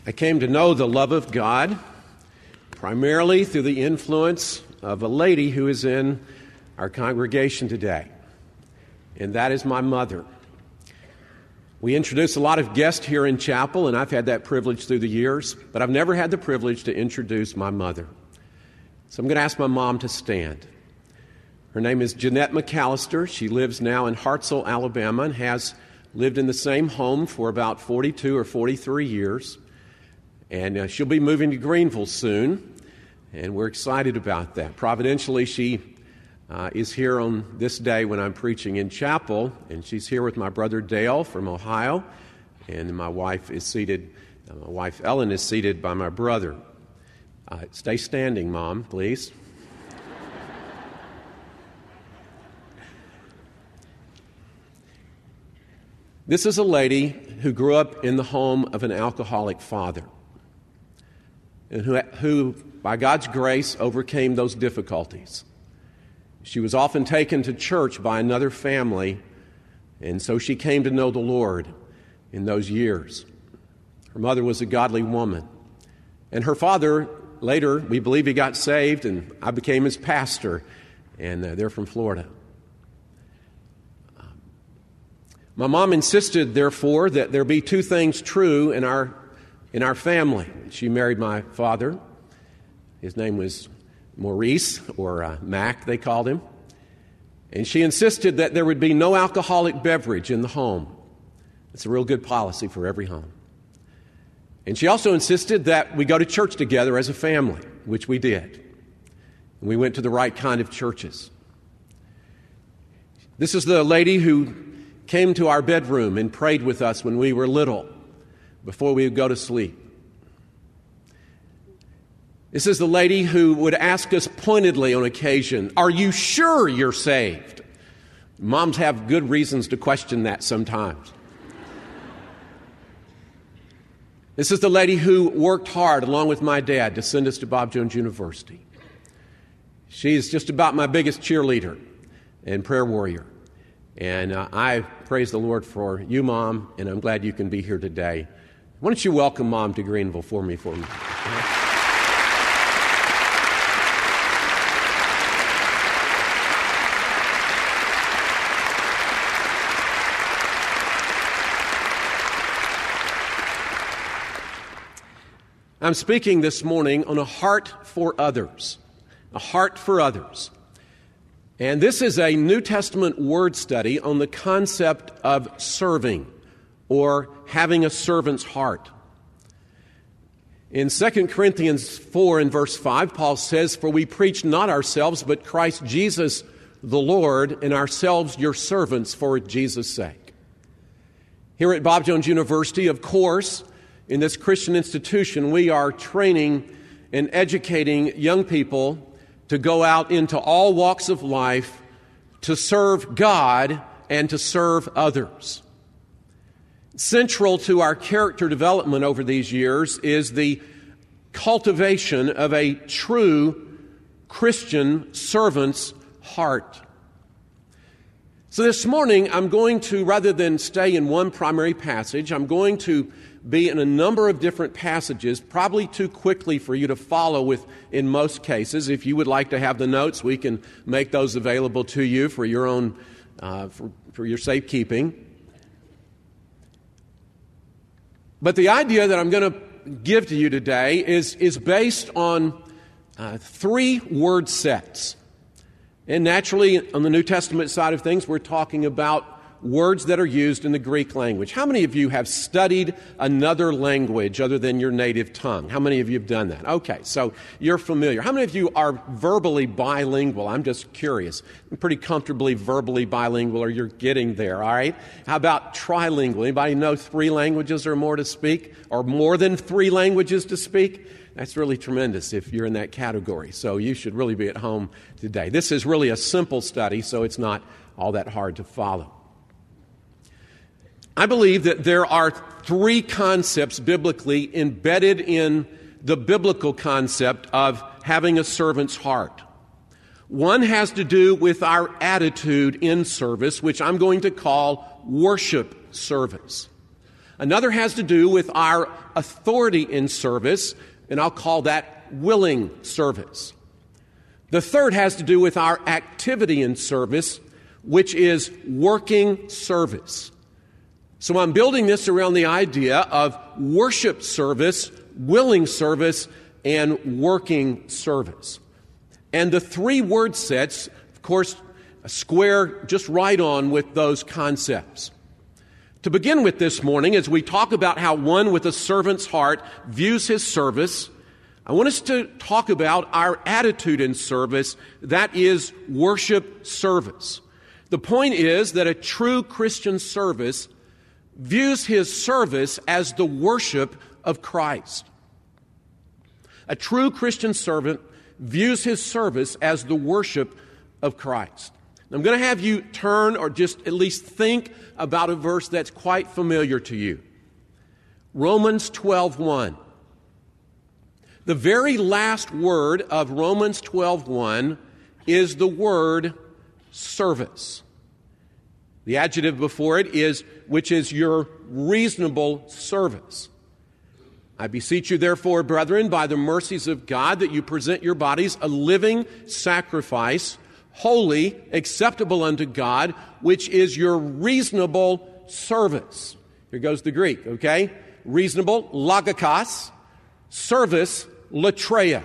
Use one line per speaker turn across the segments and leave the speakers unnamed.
I came to know the love of God primarily through the influence of a lady who is in our congregation today, and that is my mother. We introduce a lot of guests here in chapel, and I've had that privilege through the years, but I've never had the privilege to introduce my mother. So I'm going to ask my mom to stand. Her name is Jeanette McAllister. She lives now in Hartselle, Alabama, and has lived in the same home for about 42 or 43 years. And she'll be moving to Greenville soon, and we're excited about that. Providentially, she is here on this day when I'm preaching in chapel, and she's here with my brother Dale from Ohio, and my wife Ellen is seated by my brother. Stay standing, Mom, please. This is a lady who grew up in the home of an alcoholic father, and who, by God's grace, overcame those difficulties. She was often taken to church by another family, and so she came to know the Lord in those years. Her mother was a godly woman, and her father, later, we believe he got saved, and I became his pastor, and they're from Florida. My mom insisted, therefore, that there be two things true in our family. She married my father. His name was Maurice, or Mac, they called him. And she insisted that there would be no alcoholic beverage in the home. It's a real good policy for every home. And she also insisted that we go to church together as a family, which we did. And we went to the right kind of churches. This is the lady who came to our bedroom and prayed with us when we were little, before we would go to sleep. This is the lady who would ask us pointedly on occasion, "Are you sure you're saved?" Moms have good reasons to question that sometimes. This is the lady who worked hard, along with my dad, to send us to Bob Jones University. She's just about my biggest cheerleader and prayer warrior. And I praise the Lord for you, Mom, and I'm glad you can be here today. Why don't you welcome Mom to Greenville for me? I'm speaking this morning on a heart for others. A heart for others. And this is a New Testament word study on the concept of serving, or having a servant's heart. In 2 Corinthians 4 and verse 5, Paul says, "For we preach not ourselves, but Christ Jesus the Lord, and ourselves your servants for Jesus' sake." Here at Bob Jones University, of course, in this Christian institution, we are training and educating young people to go out into all walks of life to serve God and to serve others. Central to our character development over these years is the cultivation of a true Christian servant's heart. So this morning, I'm going to, rather than stay in one primary passage, I'm going to be in a number of different passages, probably too quickly for you to follow with in most cases. If you would like to have the notes, we can make those available to you for your own, for your safekeeping. But the idea that I'm going to give to you today is based on three word sets. And naturally, on the New Testament side of things, we're talking about words that are used in the Greek language. How many of you have studied another language other than your native tongue? How many of you have done that? Okay, so you're familiar. How many of you are verbally bilingual? I'm just curious. I'm pretty comfortably verbally bilingual, or you're getting there, all right? How about trilingual? Anybody know 3 languages or more to speak, or more than 3 languages to speak? That's really tremendous if you're in that category. So you should really be at home today. This is really a simple study, so it's not all that hard to follow. I believe that there are 3 concepts biblically embedded in the biblical concept of having a servant's heart. One has to do with our attitude in service, which I'm going to call worship service. Another has to do with our authority in service, and I'll call that willing service. The third has to do with our activity in service, which is working service. So I'm building this around the idea of worship service, willing service, and working service. And the three word sets, of course, square just right on with those concepts. To begin with this morning, as we talk about how one with a servant's heart views his service, I want us to talk about our attitude in service, that is worship service. The point is that a true Christian service views his service as the worship of Christ. A true Christian servant views his service as the worship of Christ. I'm going to have you turn or just at least think about a verse that's quite familiar to you. Romans 12:1. The very last word of Romans 12:1 is the word service. The adjective before it is, which is your reasonable service. I beseech you, therefore, brethren, by the mercies of God, that you present your bodies a living sacrifice, holy, acceptable unto God, which is your reasonable service. Here goes the Greek, okay? Reasonable, logikos, service, latreia.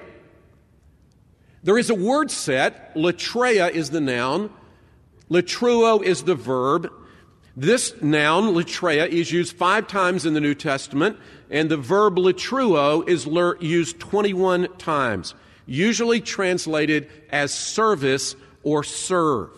There is a word set. Latreia is the noun. Latruo is the verb. This noun, latreia, is used 5 times in the New Testament, and the verb latruo is used 21 times, usually translated as service or serve.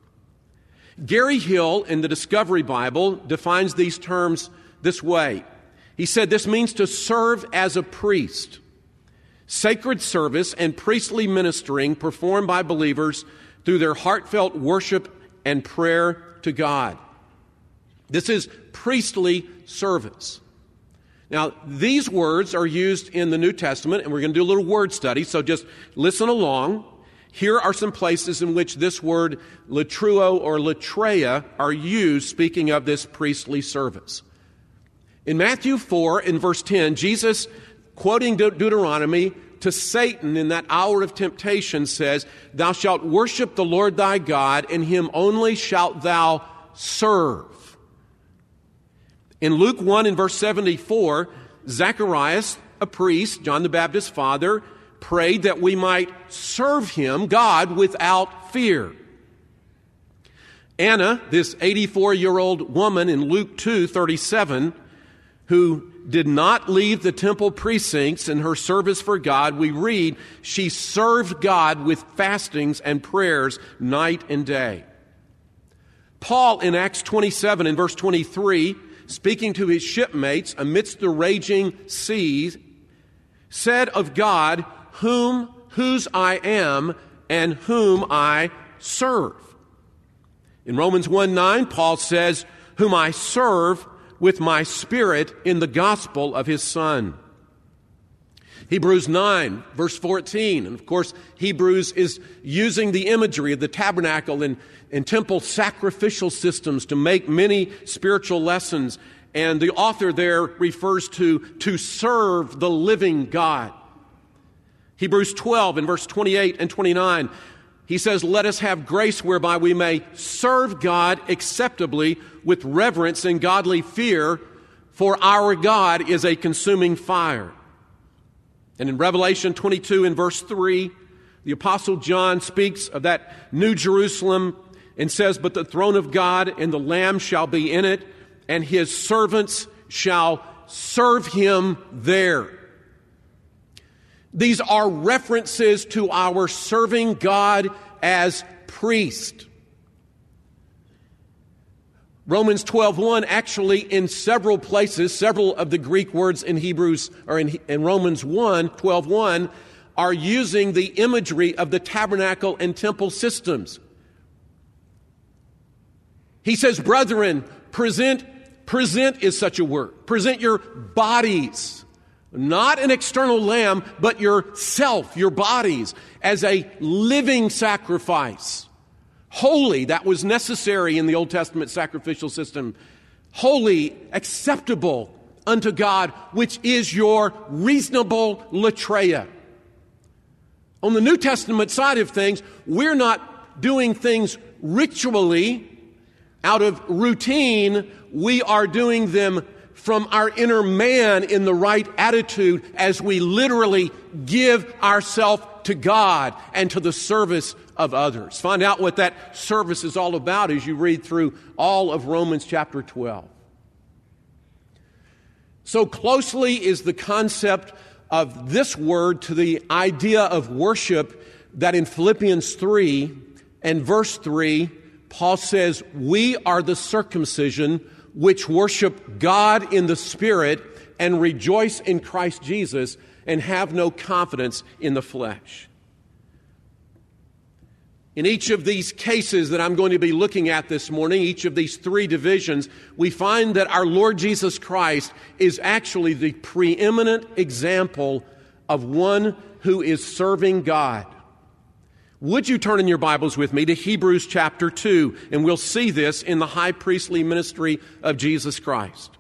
Gary Hill in the Discovery Bible defines these terms this way. He said this means to serve as a priest. Sacred service and priestly ministering performed by believers through their heartfelt worship and prayer to God. This is priestly service. Now, these words are used in the New Testament, and we're going to do a little word study, so just listen along. Here are some places in which this word latruo or latreia are used, speaking of this priestly service. In Matthew 4, in verse 10, Jesus, quoting Deuteronomy to Satan in that hour of temptation, says, "Thou shalt worship the Lord thy God, and him only shalt thou serve." In Luke 1, in verse 74, Zacharias, a priest, John the Baptist's father, prayed that we might serve him, God, without fear. Anna, this 84-year-old woman in Luke 2:37, who did not leave the temple precincts in her service for God, we read, she served God with fastings and prayers night and day. Paul in Acts 27 in verse 23, speaking to his shipmates amidst the raging seas, said of God, whose I am and whom I serve. In Romans 1:9, Paul says, whom I serve with my spirit in the gospel of his Son. Hebrews 9, verse 14, and of course, Hebrews is using the imagery of the tabernacle and temple sacrificial systems to make many spiritual lessons, and the author there refers to serve the living God. Hebrews 12, in verse 28 and 29, he says, let us have grace whereby we may serve God acceptably with reverence and godly fear, for our God is a consuming fire. And in Revelation 22 in verse 3, the Apostle John speaks of that New Jerusalem and says, but the throne of God and the Lamb shall be in it, and his servants shall serve him there. These are references to our serving God as priest. Romans 12:1 actually in several places, several of the Greek words in Hebrews or in Romans 12:1 are using the imagery of the tabernacle and temple systems. He says, brethren, present is such a word. Present your bodies, not an external lamb, but yourself, your bodies, as a living sacrifice. Holy, that was necessary in the Old Testament sacrificial system. holy, acceptable unto God, which is your reasonable latreia. On the New Testament side of things, we're not doing things ritually out of routine. We are doing them from our inner man in the right attitude as we literally give ourselves to God and to the service of others. Find out what that service is all about as you read through all of Romans chapter 12. So closely is the concept of this word to the idea of worship that in Philippians 3 and verse 3, Paul says, "We are the circumcision which worship God in the Spirit and rejoice in Christ Jesus and have no confidence in the flesh." In each of these cases that I'm going to be looking at this morning, each of these three divisions, we find that our Lord Jesus Christ is actually the preeminent example of one who is serving God. Would you turn in your Bibles with me to Hebrews chapter 2, and we'll see this in the high priestly ministry of Jesus Christ.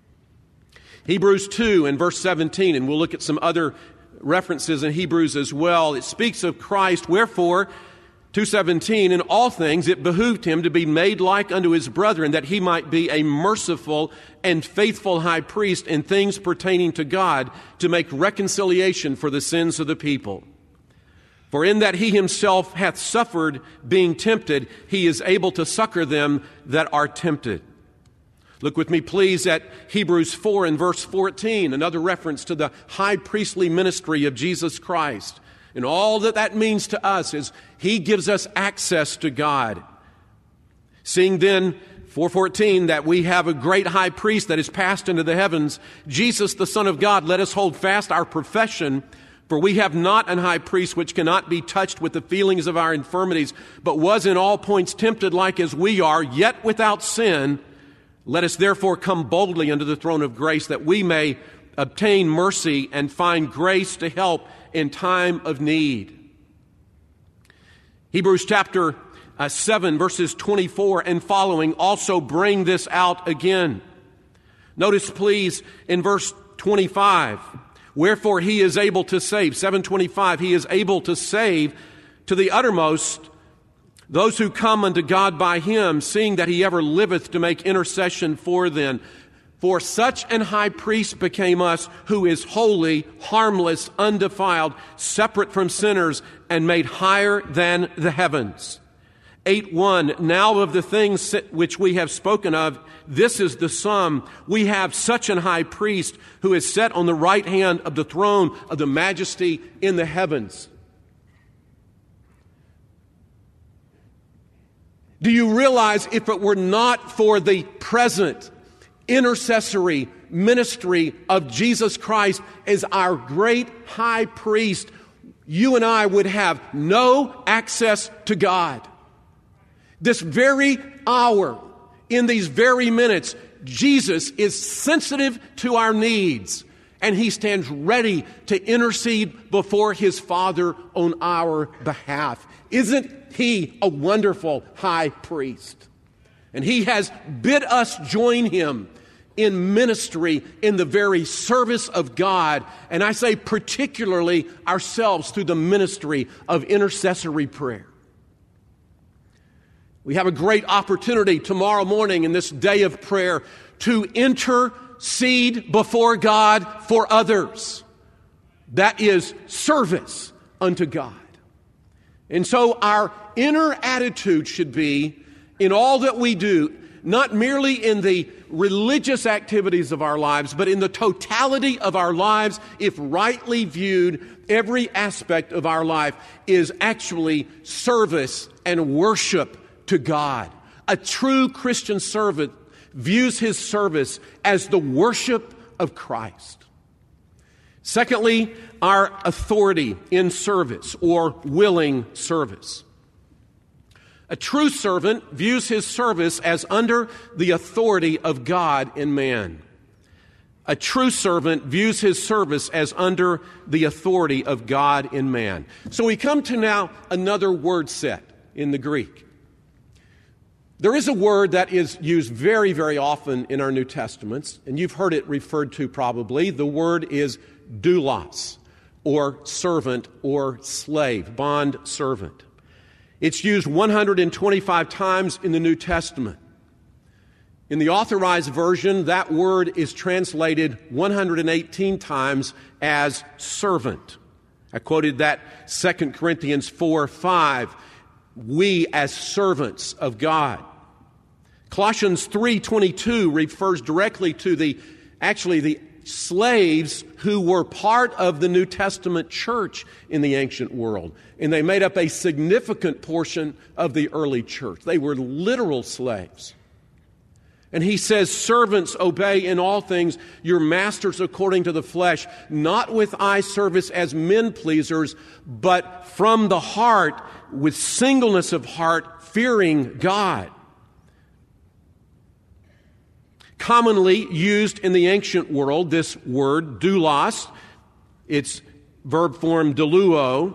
Hebrews 2 and verse 17, and we'll look at some other references in Hebrews as well. It speaks of Christ, "Wherefore," 2:17, "in all things it behooved him to be made like unto his brethren, that he might be a merciful and faithful high priest in things pertaining to God, to make reconciliation for the sins of the people. For in that he himself hath suffered being tempted, he is able to succor them that are tempted." Look with me, please, at Hebrews 4 and verse 14, another reference to the high priestly ministry of Jesus Christ. And all that that means to us is he gives us access to God. Seeing then, 4:14, that we have a great high priest that is passed into the heavens, Jesus the Son of God, let us hold fast our profession. For we have not an high priest which cannot be touched with the feelings of our infirmities, but was in all points tempted like as we are, yet without sin. Let us therefore come boldly unto the throne of grace, that we may obtain mercy and find grace to help in time of need. Hebrews chapter 7, verses 24 and following also bring this out again. Notice, please, in verse 25, "Wherefore he is able to save," 7:25, "he is able to save to the uttermost those who come unto God by him, seeing that he ever liveth to make intercession for them. For such an high priest became us, who is holy, harmless, undefiled, separate from sinners, and made higher than the heavens." 8:1, "Now of the things which we have spoken of, this is the sum. We have such an high priest who is set on the right hand of the throne of the majesty in the heavens." Do you realize if it were not for the present intercessory ministry of Jesus Christ as our great high priest, you and I would have no access to God? This very hour, in these very minutes, Jesus is sensitive to our needs, and he stands ready to intercede before his Father on our behalf. Isn't he a wonderful high priest? And he has bid us join him in ministry in the very service of God, and I say particularly ourselves through the ministry of intercessory prayer. We have a great opportunity tomorrow morning in this day of prayer to intercede before God for others. That is service unto God. And so our inner attitude should be in all that we do, not merely in the religious activities of our lives, but in the totality of our lives, if rightly viewed, every aspect of our life is actually service and worship to God. A true Christian servant views his service as the worship of Christ. Secondly, our authority in service or willing service. A true servant views his service as under the authority of God and man. A true servant views his service as under the authority of God and man. So we come to now another word set in the Greek. There is a word that is used very, very often in our New Testaments, and you've heard it referred to probably. The word is doulos, or servant or slave, bond servant. It's used 125 times in the New Testament. In the Authorized Version, that word is translated 118 times as servant. I quoted that 2 Corinthians 4:5. We as servants of God. Colossians 3:22 refers directly to the slaves who were part of the New Testament church in the ancient world. And they made up a significant portion of the early church. They were literal slaves. And he says, servants, obey in all things your masters according to the flesh, not with eye service as men pleasers, but from the heart, with singleness of heart, fearing God. Commonly used in the ancient world, this word, doulos, its verb form deluo,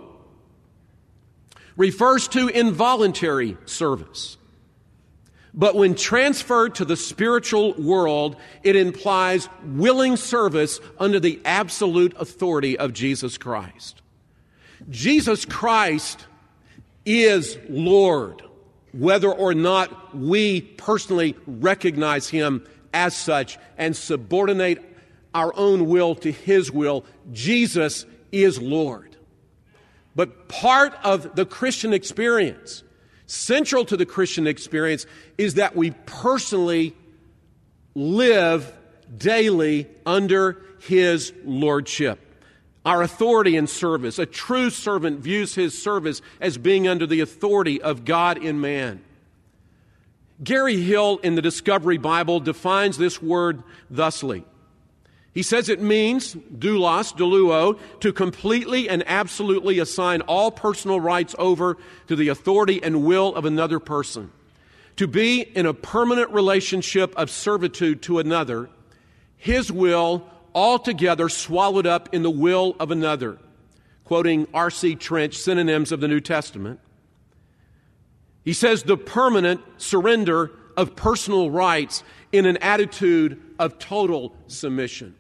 refers to involuntary service. But when transferred to the spiritual world, it implies willing service under the absolute authority of Jesus Christ. Jesus Christ is Lord, whether or not we personally recognize him as such and subordinate our own will to his will. Jesus is Lord. But part of the Christian experience, central to the Christian experience, is that we personally live daily under his lordship. Our authority in service. A true servant views his service as being under the authority of God in man. Gary Hill in the Discovery Bible defines this word thusly. He says it means, doulos, deluo, to completely and absolutely assign all personal rights over to the authority and will of another person. To be in a permanent relationship of servitude to another, his will altogether swallowed up in the will of another. Quoting R.C. Trench, Synonyms of the New Testament. He says the permanent surrender of personal rights in an attitude of total submission.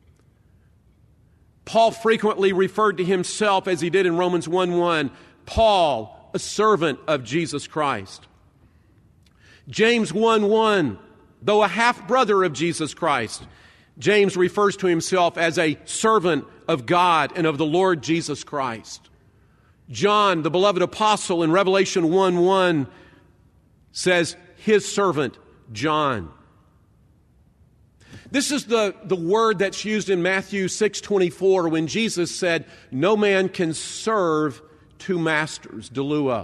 Paul frequently referred to himself, as he did in Romans 1:1, Paul, a servant of Jesus Christ. James 1:1, though a half-brother of Jesus Christ, James refers to himself as a servant of God and of the Lord Jesus Christ. John, the beloved apostle, in Revelation 1:1 says, his servant, John. This is the word that's used in Matthew 6:24 when Jesus said, no man can serve two masters, deluo.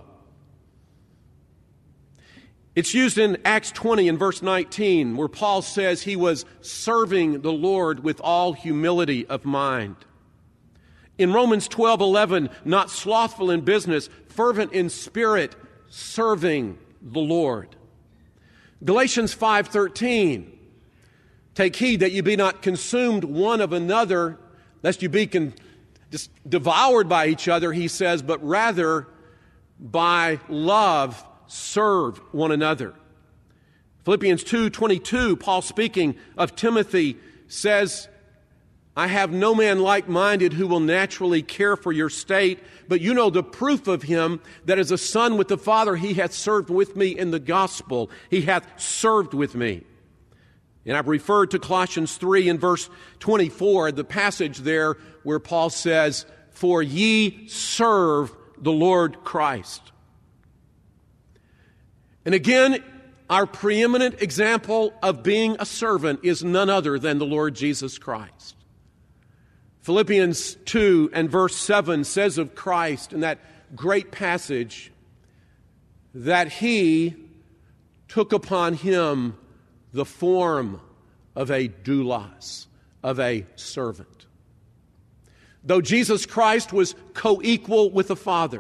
It's used in Acts 20 and verse 19 where Paul says he was serving the Lord with all humility of mind. In Romans 12:11, not slothful in business, fervent in spirit, serving the Lord. Galatians 5:13, take heed that you be not consumed one of another, lest you be just devoured by each other, he says, but rather by love serve one another. Philippians 2:22, Paul speaking of Timothy says, I have no man like-minded who will naturally care for your state, but you know the proof of him, that as a son with the Father, he hath served with me in the gospel. He hath served with me. And I've referred to Colossians 3 in verse 24, the passage there where Paul says, for ye serve the Lord Christ. And again, our preeminent example of being a servant is none other than the Lord Jesus Christ. Philippians 2 and verse 7 says of Christ in that great passage that he took upon him the form of a doulos, of a servant. Though Jesus Christ was co-equal with the Father,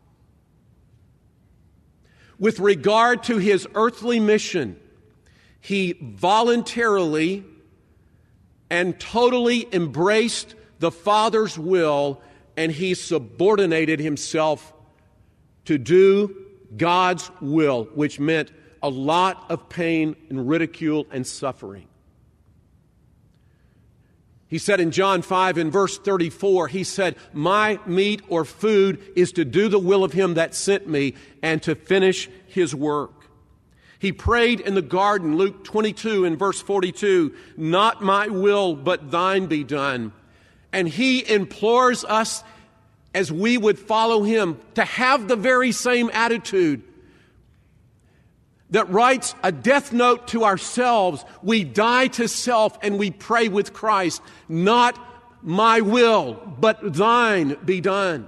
with regard to his earthly mission, he voluntarily and totally embraced the Father's will, and he subordinated himself to do God's will, which meant a lot of pain and ridicule and suffering. He said in John 5 in verse 34, he said, "My meat or food is to do the will of him that sent me and to finish his work." He prayed in the garden, Luke 22 in verse 42, "Not my will, but thine be done." And he implores us, as we would follow him, to have the very same attitude that writes a death note to ourselves. We die to self and we pray with Christ, "Not my will, but thine be done."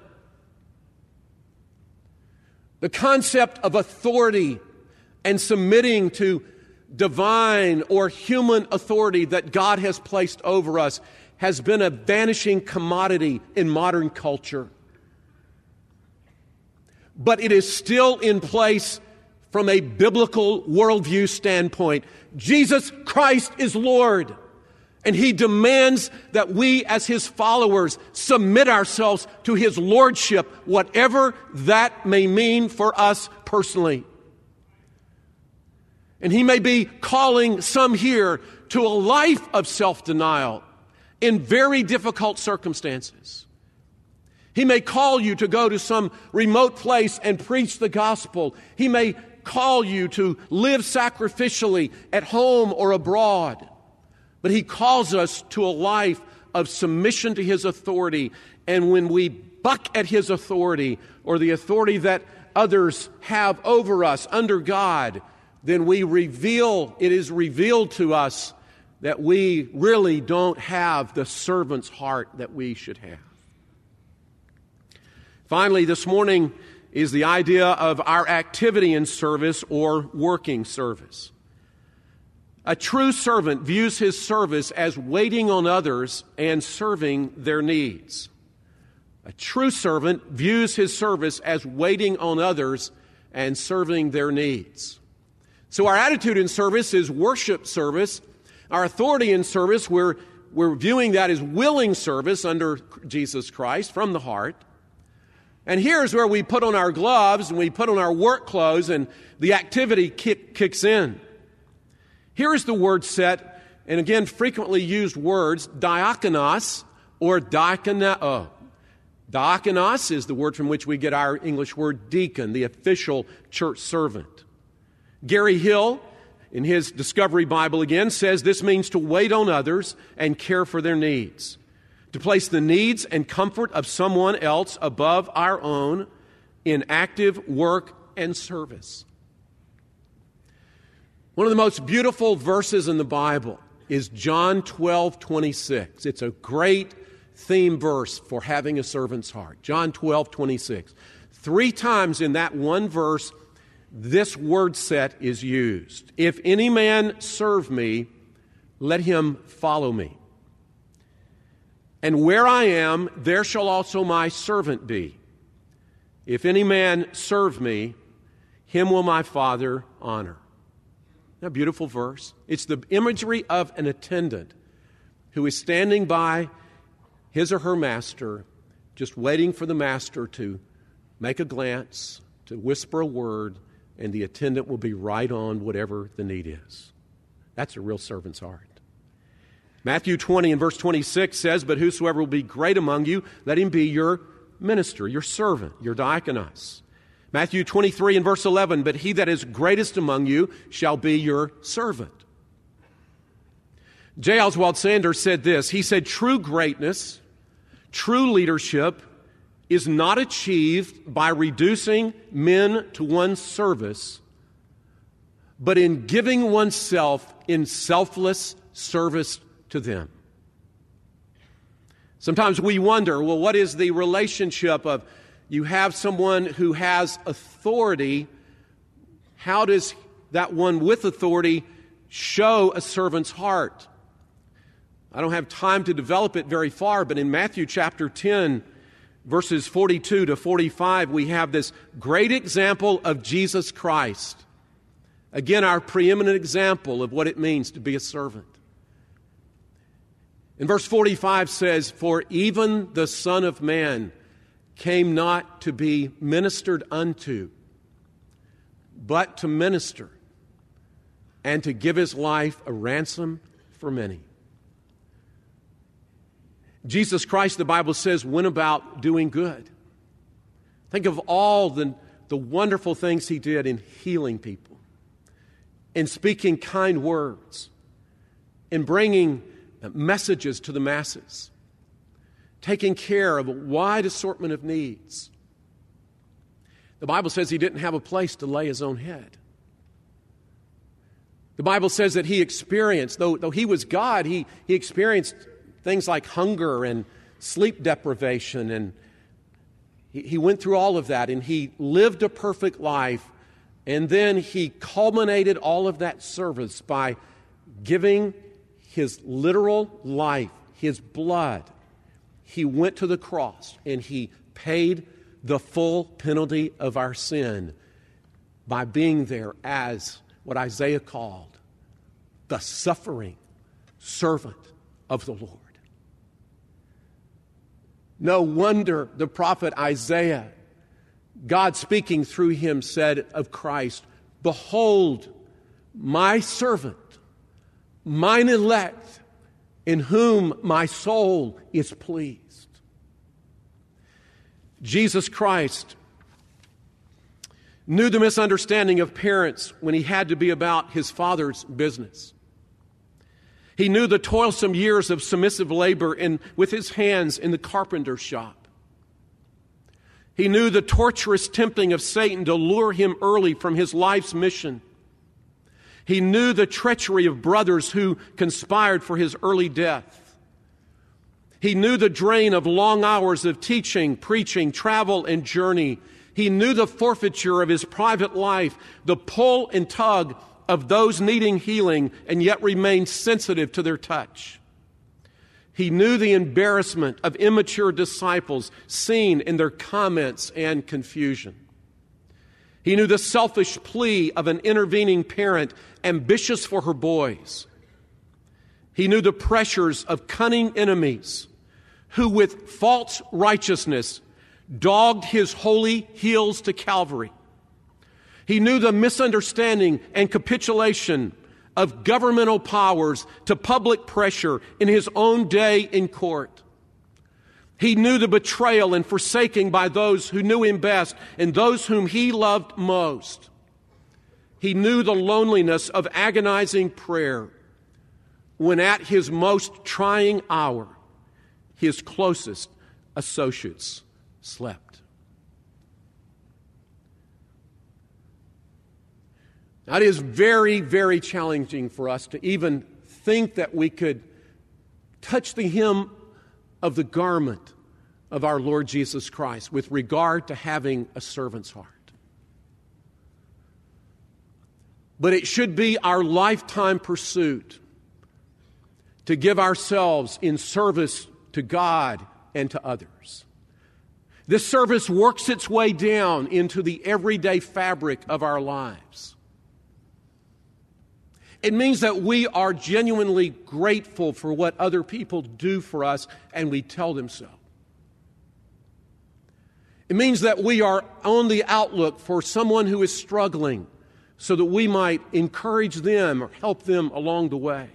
The concept of authority and submitting to divine or human authority that God has placed over us has been a vanishing commodity in modern culture. But it is still in place from a biblical worldview standpoint. Jesus Christ is Lord, and he demands that we as his followers submit ourselves to his lordship, whatever that may mean for us personally. And he may be calling some here to a life of self-denial in very difficult circumstances. He may call you to go to some remote place and preach the gospel. He may call you to live sacrificially at home or abroad. But he calls us to a life of submission to his authority. And when we buck at his authority or the authority that others have over us under God, then it is revealed to us that we really don't have the servant's heart that we should have. Finally, this morning is the idea of our activity in service or working service. A true servant views his service as waiting on others and serving their needs. A true servant views his service as waiting on others and serving their needs. So our attitude in service is worship service. Our authority in service, we're viewing that as willing service under Jesus Christ from the heart. And here's where we put on our gloves and we put on our work clothes and the activity kicks in. Here is the word set, and again, frequently used words, diakonos or diakoneo. Diakonos is the word from which we get our English word deacon, the official church servant. Gary Hill, in his Discovery Bible again, says this means to wait on others and care for their needs, to place the needs and comfort of someone else above our own in active work and service. One of the most beautiful verses in the Bible is John 12:26. It's a great theme verse for having a servant's heart. John 12:26. 3 times in that one verse, this word set is used. If any man serve me, let him follow me. And where I am, there shall also my servant be. If any man serve me, him will my Father honor. Isn't that a beautiful verse? It's the imagery of an attendant who is standing by his or her master, just waiting for the master to make a glance, to whisper a word, and the attendant will be right on whatever the need is. That's a real servant's heart. Matthew 20 and verse 26 says, "But whosoever will be great among you, let him be your minister, your servant, your diakonos." Matthew 23 and verse 11, "But he that is greatest among you shall be your servant." J. Oswald Sanders said this. He said, "True greatness, true leadership is not achieved by reducing men to one's service, but in giving oneself in selfless service to them." Sometimes we wonder, well, what is the relationship of you have someone who has authority? How does that one with authority show a servant's heart? I don't have time to develop it very far, but in Matthew chapter 10, verses 42 to 45, we have this great example of Jesus Christ. Again, our preeminent example of what it means to be a servant. In verse 45 says, "For even the Son of Man came not to be ministered unto, but to minister and to give his life a ransom for many. Jesus Christ, the Bible says, went about doing good. Think of all the wonderful things he did in healing people, in speaking kind words, in bringing messages to the masses, taking care of a wide assortment of needs. The Bible says he didn't have a place to lay his own head. The Bible says that he experienced, though he was God, he experienced things like hunger and sleep deprivation, and he went through all of that, and he lived a perfect life, and then he culminated all of that service by giving his literal life, his blood. He went to the cross, and he paid the full penalty of our sin by being there as what Isaiah called the suffering servant of the Lord. No wonder the prophet Isaiah, God speaking through him, said of Christ, "Behold, my servant, mine elect, in whom my soul is pleased." Jesus Christ knew the misunderstanding of parents when he had to be about his Father's business. He knew the toilsome years of submissive labor with his hands in the carpenter's shop. He knew the torturous tempting of Satan to lure him early from his life's mission. He knew the treachery of brothers who conspired for his early death. He knew the drain of long hours of teaching, preaching, travel, and journey. He knew the forfeiture of his private life, the pull and tug of those needing healing and yet remained sensitive to their touch. He knew the embarrassment of immature disciples seen in their comments and confusion. He knew the selfish plea of an intervening parent ambitious for her boys. He knew the pressures of cunning enemies who with false righteousness dogged his holy heels to Calvary. He knew the misunderstanding and capitulation of governmental powers to public pressure in his own day in court. He knew the betrayal and forsaking by those who knew him best and those whom he loved most. He knew the loneliness of agonizing prayer when at his most trying hour, his closest associates slept. Now, it is very, very challenging for us to even think that we could touch the hem of the garment of our Lord Jesus Christ with regard to having a servant's heart. But it should be our lifetime pursuit to give ourselves in service to God and to others. This service works its way down into the everyday fabric of our lives. It means that we are genuinely grateful for what other people do for us, and we tell them so. It means that we are on the outlook for someone who is struggling so that we might encourage them or help them along the way.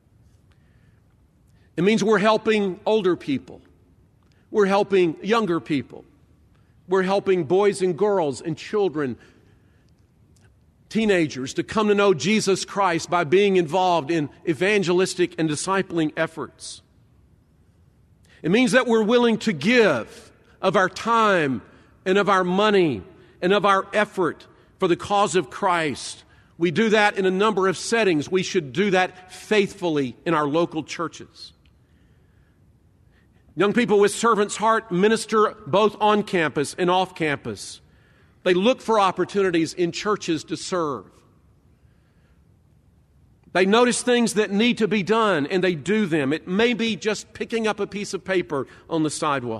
It means we're helping older people. We're helping younger people. We're helping boys and girls and children, teenagers, to come to know Jesus Christ by being involved in evangelistic and discipling efforts. It means that we're willing to give of our time and of our money and of our effort for the cause of Christ. We do that in a number of settings. We should do that faithfully in our local churches. Young people with servant's heart minister both on campus and off campus. They look for opportunities in churches to serve. They notice things that need to be done, and they do them. It may be just picking up a piece of paper on the sidewalk.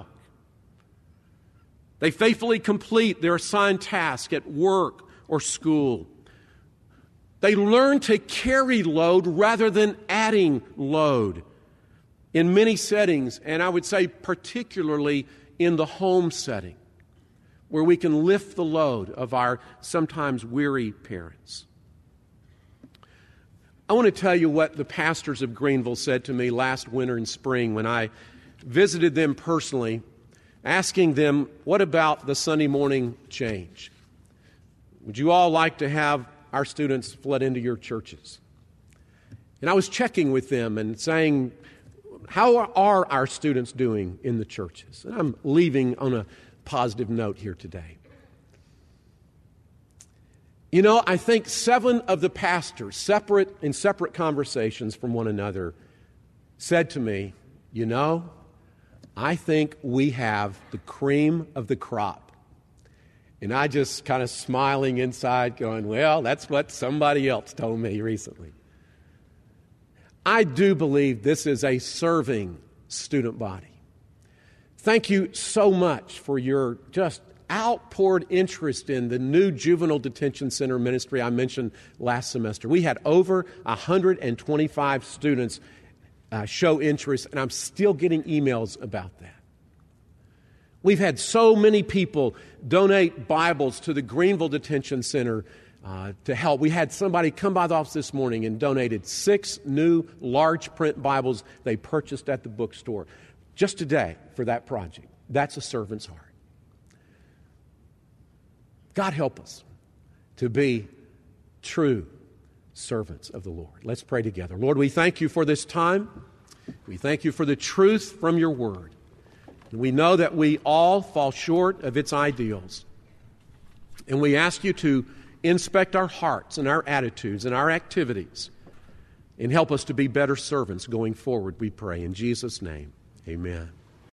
They faithfully complete their assigned task at work or school. They learn to carry load rather than adding load in many settings, and I would say particularly in the home setting, where we can lift the load of our sometimes weary parents. I want to tell you what the pastors of Greenville said to me last winter and spring when I visited them personally, asking them, what about the Sunday morning change? Would you all like to have our students flood into your churches? And I was checking with them and saying, how are our students doing in the churches? And I'm leaving on a positive note here today. You know, I think 7 of the pastors, in separate conversations from one another, said to me, you know, I think we have the cream of the crop. And I just kind of smiling inside going, well, that's what somebody else told me recently. I do believe this is a serving student body. Thank you so much for your just outpoured interest in the new juvenile detention center ministry I mentioned last semester. We had over 125 students show interest, and I'm still getting emails about that. We've had so many people donate Bibles to the Greenville Detention Center to help. We had somebody come by the office this morning and donated 6 new large print Bibles they purchased at the bookstore just today for that project. That's a servant's heart. God help us to be true servants of the Lord. Let's pray together. Lord, we thank you for this time. We thank you for the truth from your word. And we know that we all fall short of its ideals. And we ask you to inspect our hearts and our attitudes and our activities and help us to be better servants going forward, we pray. In Jesus' name, amen.